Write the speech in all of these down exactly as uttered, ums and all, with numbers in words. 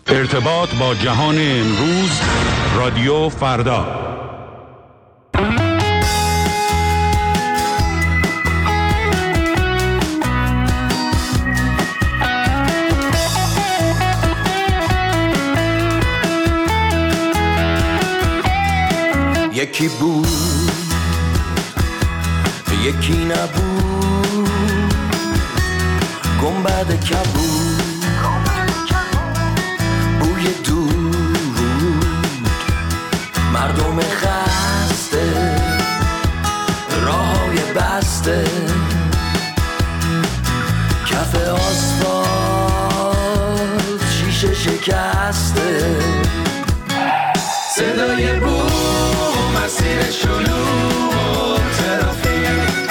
ارتباط با جهان امروز، رادیو فردا. یکی بود یکی نبود، گنبد کبود، بوی دود، مردم خسته، راههای بسته، کف آسفالت شیشه شکسته، صدای بوم، مسیر شلوغ و ترافیک،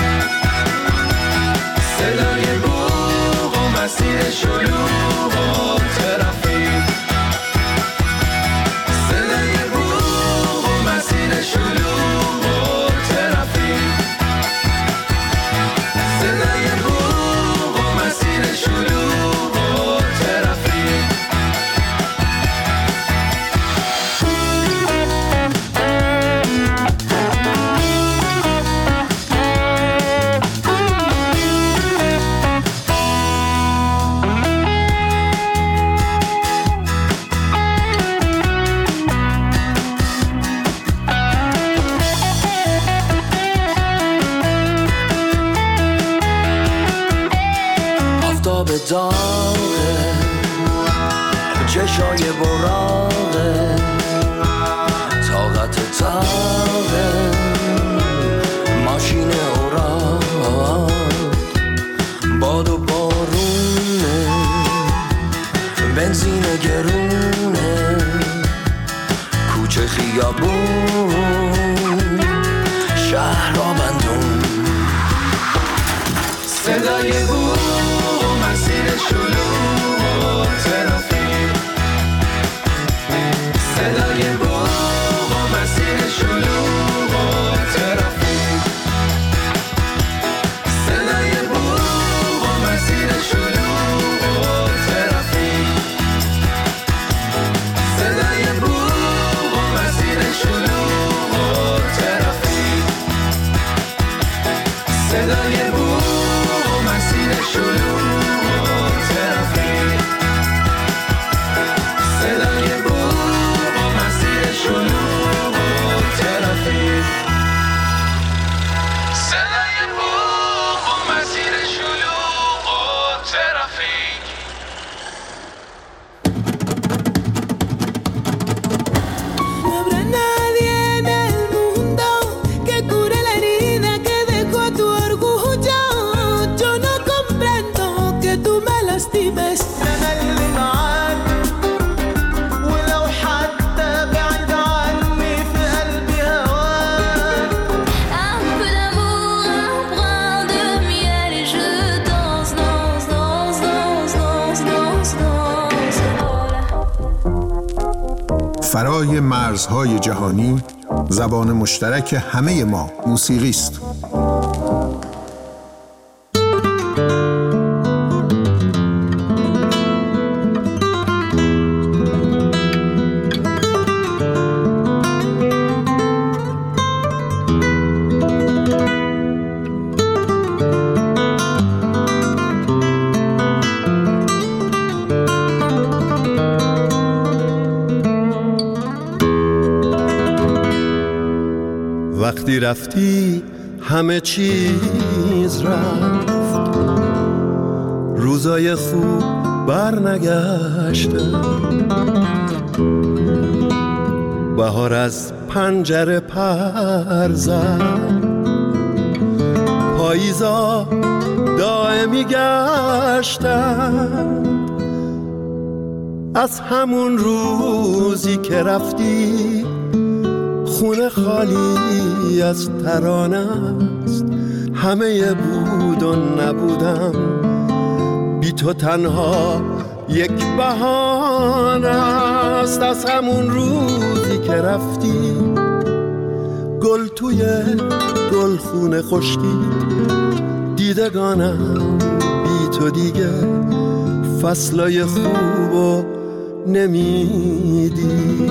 صدای بوم و مسیر شلوغ و ترافیک، صدای بوم و مسیر شلوغ و ترافیک، صدای بوم و مسیر شلوغ و ترافیک. داغه چشای براغه، طاقت تاغه، ماشین اوراق، باد و بارونه، بنزین گرونه، کوچه خیابون، شهر را بندون، صدای بود، مسیر شلوغ و ترافیک، صدای بوق و مسیر شلوغ و ترافیک، صدای بوق و مسیر شلوغ و ترافیک، صدای بوق و مسیر شلوغ و ترافیک، صدای بوق و مسیر شلوغ فرای مرزهای جهانی، زبان مشترک همه ما موسیقی است. وقتی رفتی همه چیز رفت، روزای خوب بر نگشته، بهار از پنجره پر زد، پاییزا دائمی گشتند، از همون روزی که رفتی خونه خالی از ترانه است، همه بود و نبودم، بی تو تنها یک بهانه است. از همون روزی که رفتی گل توی گل خونه خشکید، دیدگانم بی تو دیگه فصلای خوب و نمیدی.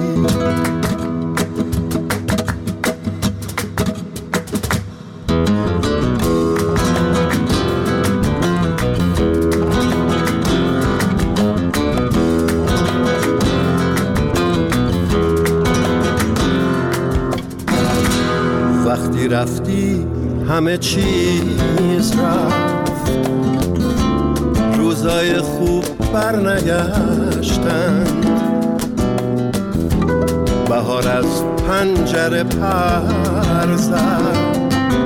وقتی رفتی همه چیز رفت، روزای خوب برنگشتند، بهار از پنجره پر زد،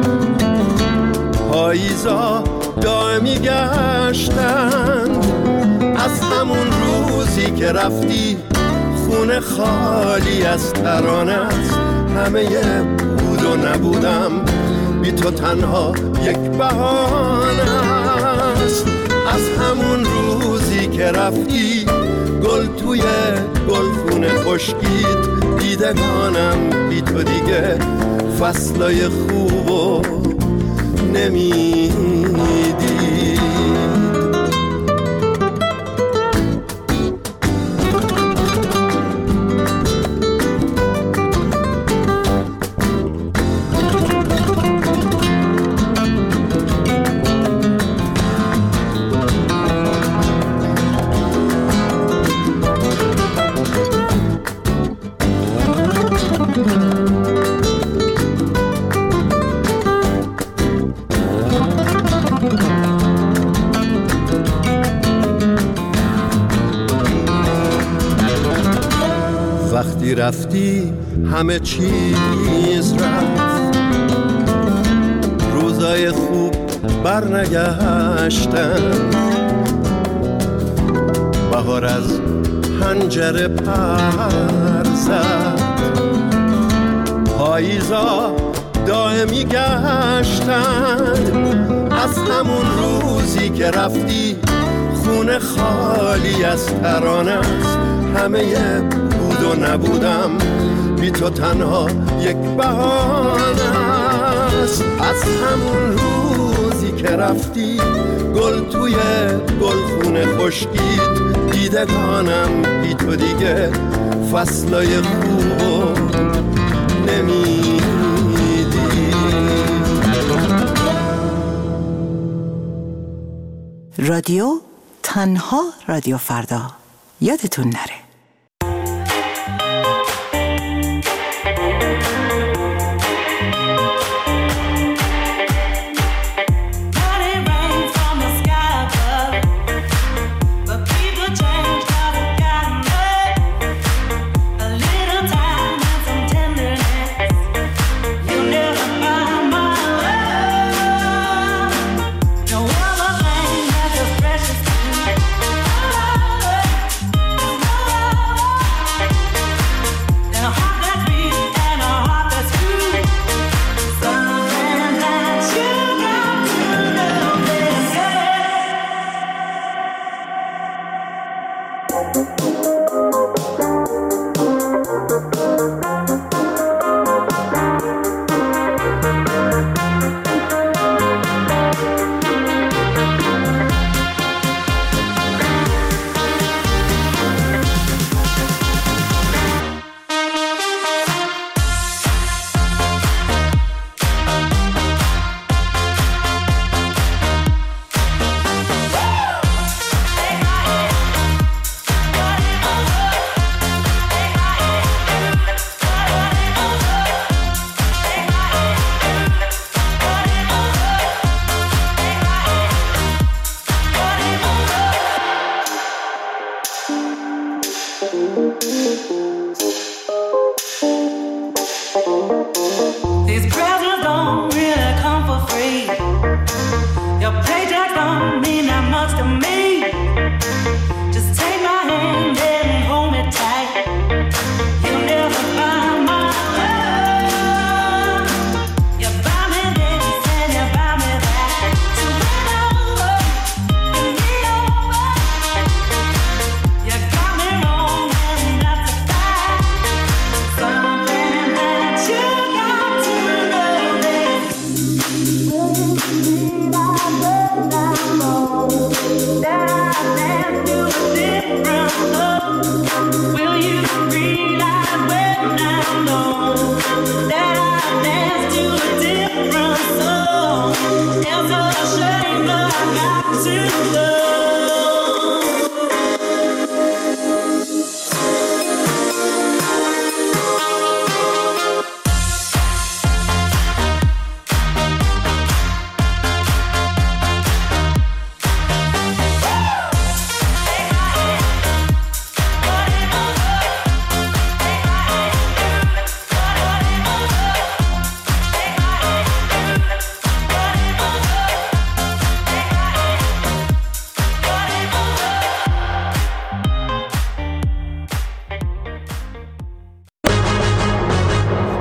پاییزا دائمی گشتند. از همون روزی که رفتی خونه خالی از ترانه است، همه بود و نبودم بی تو تنها یک بهانه است. از همون روزی که رفتی گل توی گلخونه خشکید، دیدگانم بی تو دیگه فصلای خوبو نمیدید. وقتی رفتی همه چیز رفت، روزای خوب برنگشتن، بهار از پنجره پر زد، پاییزا دائمی گشتند. از همون روزی که رفتی خونه خالی از ترانه است، همه بود و نبودم بی تو تنها یک بهانه است. از همون روزی که رفتی گل توی گلخونه خشکید، دیدگانم بی تو دیگه فصلای خوبو نمیدی. رادیو تنها رادیو فردا، یادتون نره.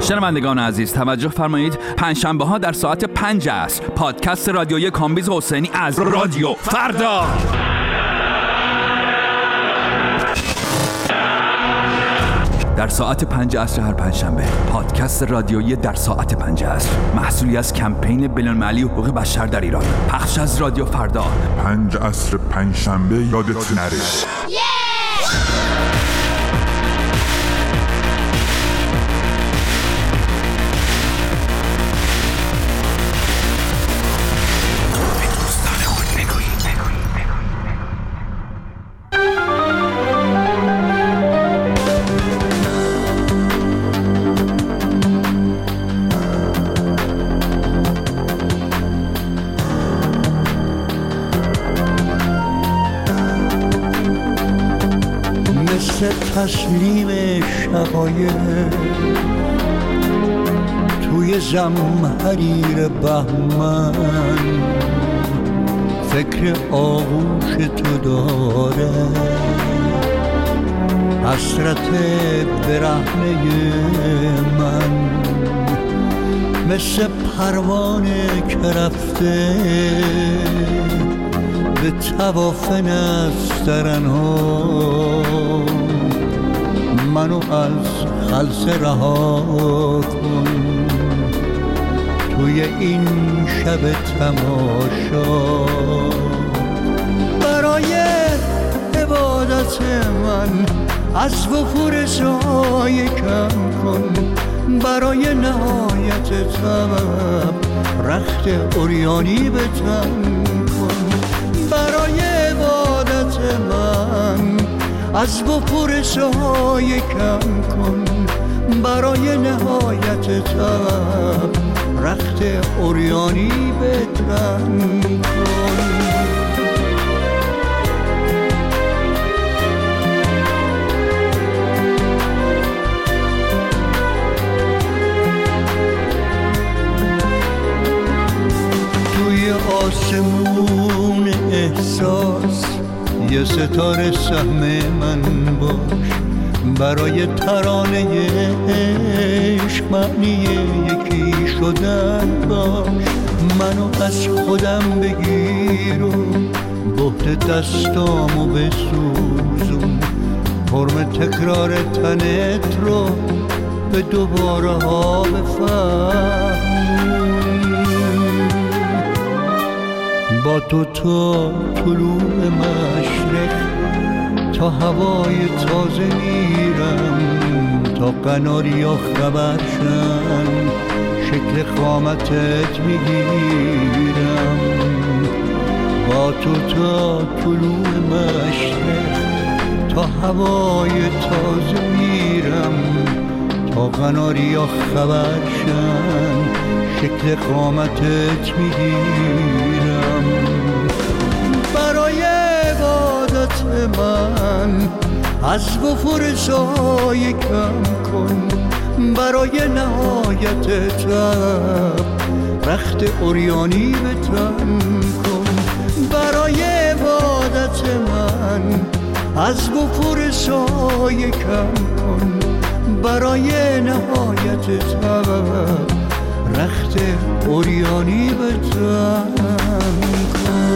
شنوندگان عزیز توجه فرمایید، پنجشنبه ها در ساعت پنج عصر پادکست رادیویی کامبیز حسینی از رادیو فردا. در ساعت پنج عصر هر پنجشنبه پادکست رادیویی در ساعت پنج عصر، محصولی از کمپین بین‌المللی حقوق بشر در ایران، پخش از رادیو فردا. پنج عصر پنجشنبه یادت نره. تسلیم شقایق توی زمحریر بهمن، فکر آغوش تو داره حسرت برهنه من، مثل پروانه که رفته به طواف نسترنها، منو از خلسه رها کن توی این شب تماشا. برای عبادت من از وفور سایه کم کن، برای نهایت طبع رخت عریانی به تن کن، برای عبادت من از وفور سایه کم کن، برای نهایت طبع رخت عریانی به تن کن. توی آسمون احساس یه ستاره سهم من باش، برای ترانه عشق معنی یکی شدن باش، منو از خودم بگیر و بهت دستامو بسوزون، حرم تکرار تنت رو به دوباره ها بفهمون. با تو تا طلوع مشرق تا هوای تازه میرم، تا قناریا خبر شن شکل قامتت میگیرم. با تو تا طلوع مشرق تا هوای تازه میرم، تا قناریا خبر شن شکل قامتت میگیرم. برای عبادت من از وفور سایه کم کن، برای نهایت طبع رخت عریانی به تن کن، برای عبادت من از وفور سایه کم کن، برای نهایت طبع رخت عریانی به تن کن.